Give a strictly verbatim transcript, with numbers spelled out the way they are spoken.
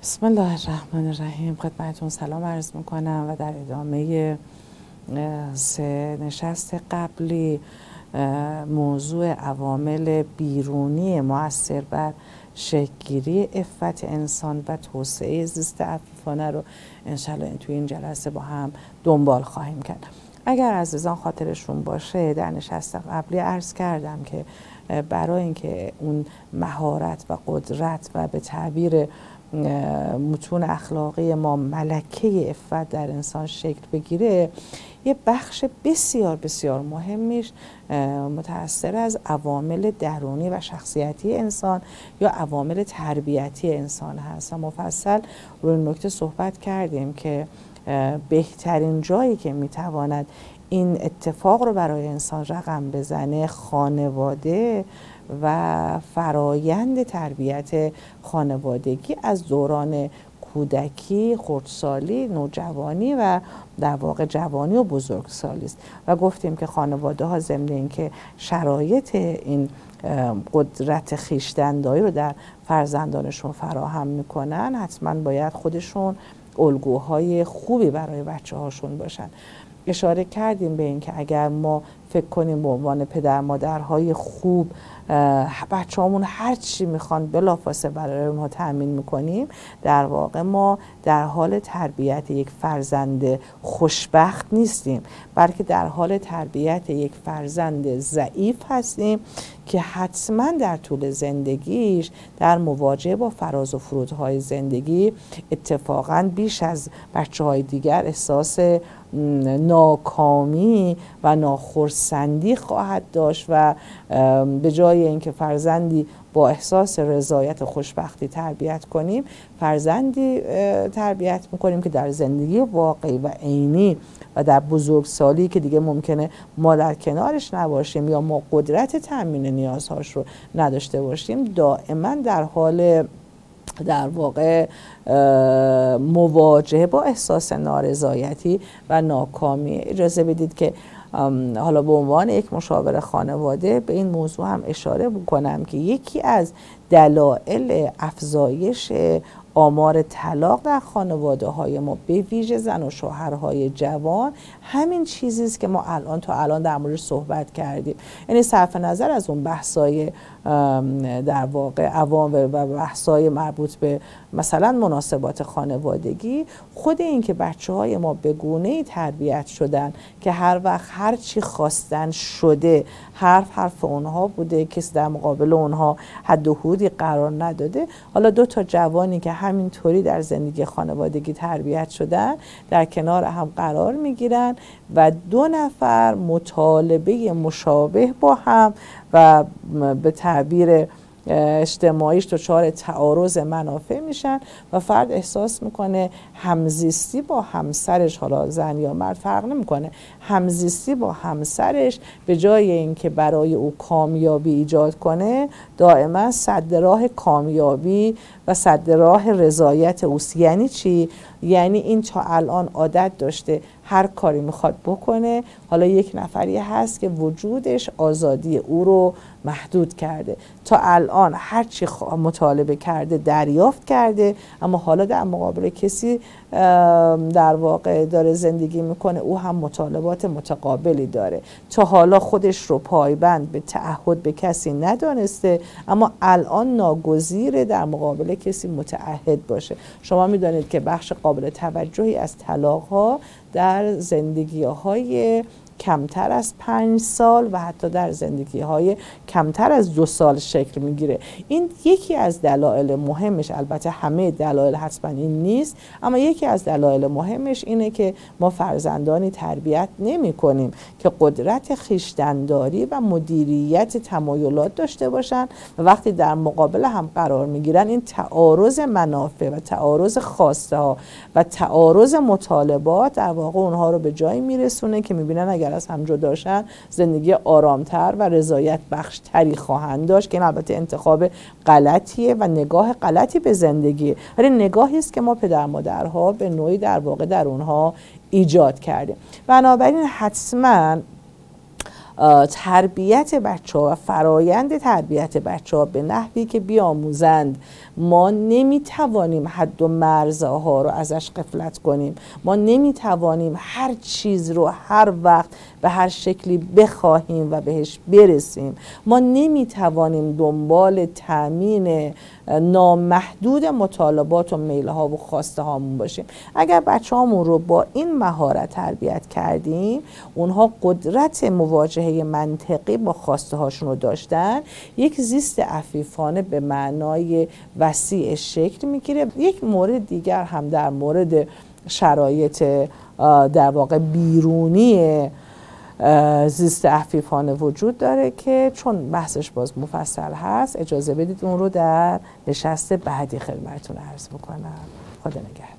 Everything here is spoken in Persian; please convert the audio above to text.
بسم الله الرحمن الرحیم. خدمتتون سلام عرض میکنم و در ادامه سه نشست قبلی موضوع عوامل بیرونی مؤثر بر شکل‌گیری عفت انسان و توسعه زیست عفیفانه رو انشالله توی این جلسه با هم دنبال خواهیم کرد. اگر عزیزان خاطرشون باشه در نشست قبلی عرض کردم که برای اینکه اون مهارت و قدرت و به تعبیر متون اخلاقی ما ملکه عفت در انسان شکل بگیره، یه بخش بسیار بسیار مهمیش متأثر از عوامل درونی و شخصیتی انسان یا عوامل تربیتی انسان هست. مفصل روی این نکته صحبت کردیم که بهترین جایی که میتواند این اتفاق رو برای انسان رقم بزنه خانواده و فرایند تربیت خانوادگی از دوران کودکی، خردسالی، نوجوانی و در واقع جوانی و بزرگسالی است. و گفتیم که خانواده ها ضمن اینکه شرایط این قدرت خویشتن‌داری رو در فرزندانشون فراهم میکنن، حتما باید خودشون الگوهای خوبی برای بچه هاشون باشن. اشاره کردیم به این که اگر ما فکر کنیم به عنوان پدر مادرهای خوب بچه همون هر چی میخوان بلافاصله برای ما تأمین میکنیم، در واقع ما در حال تربیت یک فرزند خوشبخت نیستیم، بلکه در حال تربیت یک فرزند ضعیف هستیم که حتما در طول زندگیش در مواجهه با فراز و فرودهای زندگی اتفاقا بیش از بچه های دیگر احساس ناکامی و ناخرسندی خواهد داشت و به جای اینکه فرزندی با احساس رضایت و خوشبختی تربیت کنیم، فرزندی تربیت میکنیم که در زندگی واقعی و عینی و در بزرگسالی که دیگه ممکنه ما در کنارش نباشیم یا ما قدرت تأمین نیازهاش رو نداشته باشیم، دائما در حال در واقع مواجهه با احساس نارضایتی و ناکامی. اجازه بدید که حالا به عنوان یک مشاور خانواده به این موضوع هم اشاره بکنم که یکی از دلایل افزایش آمار طلاق در خانواده های ما به ویژه زن و شوهرهای جوان همین چیزی است که ما الان تا الان در موردش صحبت کردیم. یعنی صرف نظر از اون بحثای در واقع عوام و بحثای مربوط به مثلا مناسبات خانوادگی، خود این که بچه های ما به گونه‌ای تربیت شدن که هر وقت هر چی خواستن شده، حرف حرف اونها بوده، کسی در مقابل اونها حد و حدودی قرار نداده. حالا دو تا جوانی که همینطوری در زندگی خانوادگی تربیت شدن در کنار هم قرار میگیرن و دو نفر مطالبه مشابه با هم و به تعبیر اجتماعیش دچار تعارض منافع میشن و فرد احساس میکنه همزیستی با همسرش، حالا زن یا مرد فرق نمیکنه، همزیستی با همسرش به جای اینکه برای او کامیابی ایجاد کنه، دائما سد راه کامیابی و سد راه رضایت اوست. یعنی چی؟ یعنی این تا الان عادت داشته هر کاری میخواد بکنه، حالا یک نفری هست که وجودش آزادی او رو محدود کرده. تا الان هر چی مطالبه کرده دریافت کرده، اما حالا در مقابل کسی در واقع داره زندگی میکنه، او هم مطالبات متقابلی داره. تا حالا خودش رو پایبند به تعهد به کسی ندانسته، اما الان ناگزیره در مقابل کسی متعهد باشه. شما میدانید که بخش قابل توجهی از طلاق ها در زندگی های کمتر از پنج سال و حتی در زندگی های کمتر از دو سال شکل میگیره. این یکی از دلایل مهمش، البته همه دلایل حتما این نیست، اما یکی از دلایل مهمش اینه که ما فرزندانی تربیت نمی کنیم که قدرت خویشتن‌داری و مدیریت تمایلات داشته باشن و وقتی در مقابل هم قرار میگیرن این تعارض منافع و تعارض خواسته ها و تعارض مطالبات در واقع اونها رو به جایی میرسونه که میبینن اگر از هم جداشن زندگی آرامتر و رضایت بخش تری خواهند داشت، که این البته انتخاب غلطیه و نگاه غلطی به زندگی، ولی نگاهی است که ما پدر مادرها به نوعی در واقع در اونها ایجاد کردیم. بنابراین حتما تربیت بچه ها و فرایند تربیت بچه ها به نحوی که بیاموزند. ما نمیتوانیم حد و مرزها رو ازش غفلت کنیم. ما نمیتوانیم هر چیز رو هر وقت به هر شکلی بخواهیم و بهش برسیم. ما نمیتوانیم دنبال تامین نامحدود مطالبات و میلها و خواسته هامون باشیم. اگر بچه هامون رو با این مهارت تربیت کردیم، اونها قدرت مواجهه منطقی با خواسته هاشون رو داشتن، یک زیست عفیفانه به معنای وسیع شکل میگیره. یک مورد دیگر هم در مورد شرایط در واقع بیرونی زیست عفیفانه وجود داره که چون بحثش باز مفصل هست، اجازه بدید اون رو در نشست بعدی خدمتتون عرض بکنم. خدا نگهدار.